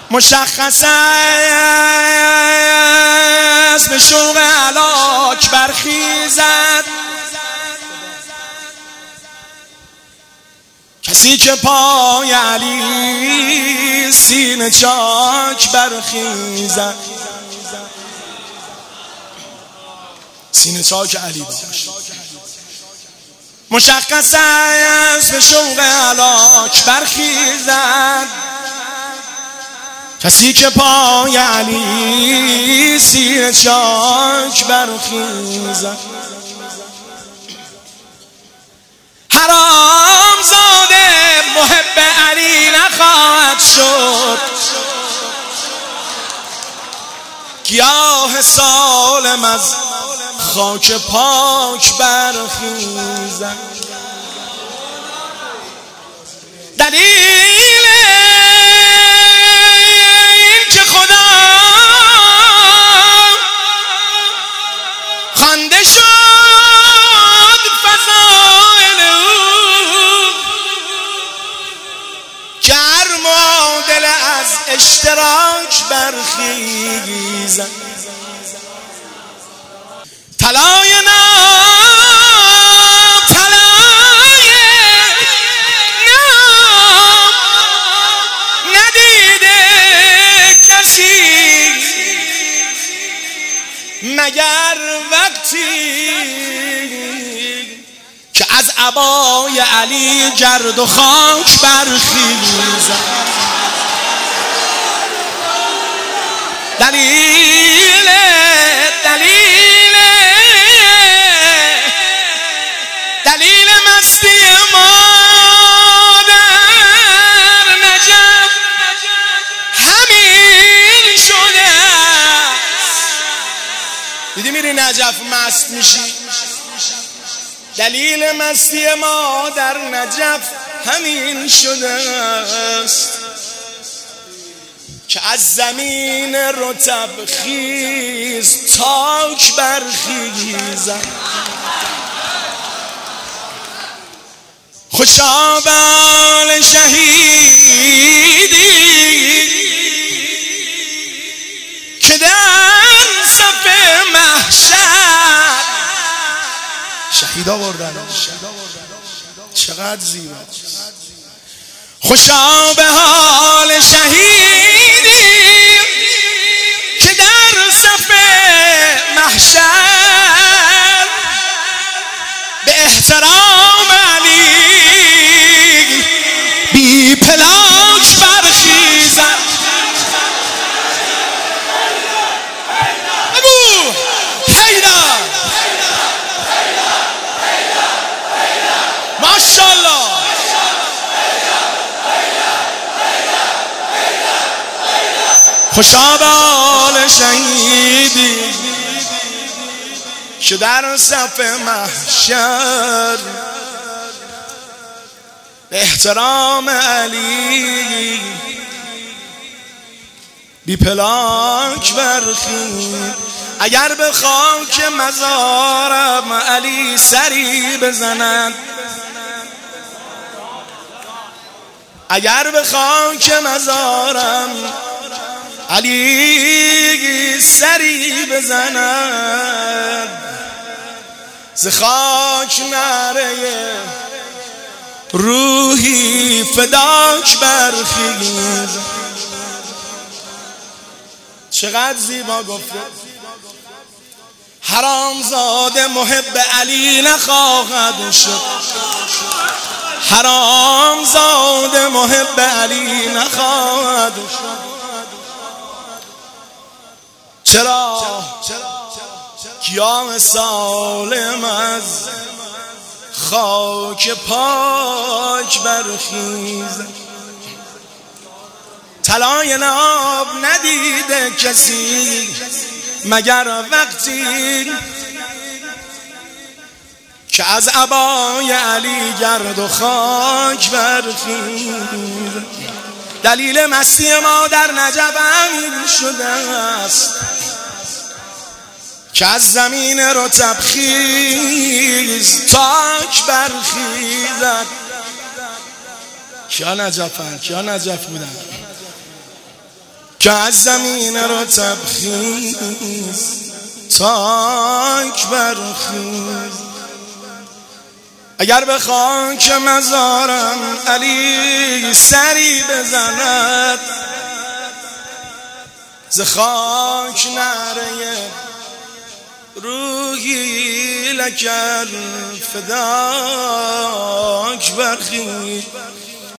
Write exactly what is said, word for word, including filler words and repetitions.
مشخص است به شوق هلاک برخیزد کسی که پای علی سینه چاک برخیزد. سینه چاک علی باش. مشخص است به شوق هلاک برخیزد کسی که پای علی سینه چاک برخیزد. حرام زاده محب علی نخواهد شد گیاه سالم از خاک پاک برخیزد. دلیل این که خدا خوانده شد فضائل او که هر معادله از اشتراک برخیزد. طلای نام طلای نام ندیده کسی مگر وقتی که از عبای علی گرد و خاک برخیزد. دلیل دلیل دلیل مستی ما در نجف همین شده است. دیدی میری نجف مست میشی؟ دلیل مستی ما در نجف همین شده است که از زمین رطب خیز تاک برخیزد. خوشا به حال شهیدی که در صف محشر شهیدا بردن. چقدر زیبا. خوشا به حال شهیدی که در صف محشر به احترام علی بی پلاک برخیزد. ابو حیدر ماشاءالله. خوشا به حال شهیدی که در صف محشر به احترام علی بی پلاک برخیزد. اگر به خاک مزارم علی سری بزند، اگر به خاک مزارم علی سری بزند، ز خاک نره روحی فداک برخیز. چقدر زیبا گفته. حرامزاده محب علی نخواهد شد، حرامزاده محب علی نخواهد شد. چرا؟ گیاه سالم از خاک پاک برخیزد. طلای ناب ندیده کسی مگر وقتی که از عبای علی گرد و خاک برخیزد. دلیل مستی ما در نجف همین شده است که از زمین رطب خیز تاک برخیزد. کیا نجفن؟ کیا نجف بودن؟ که از زمین رو تبخیز تاک برخیز. اگر به خاک مزارم علی سری بزند، ز خاک نعره روحی لکر فداک برخیز.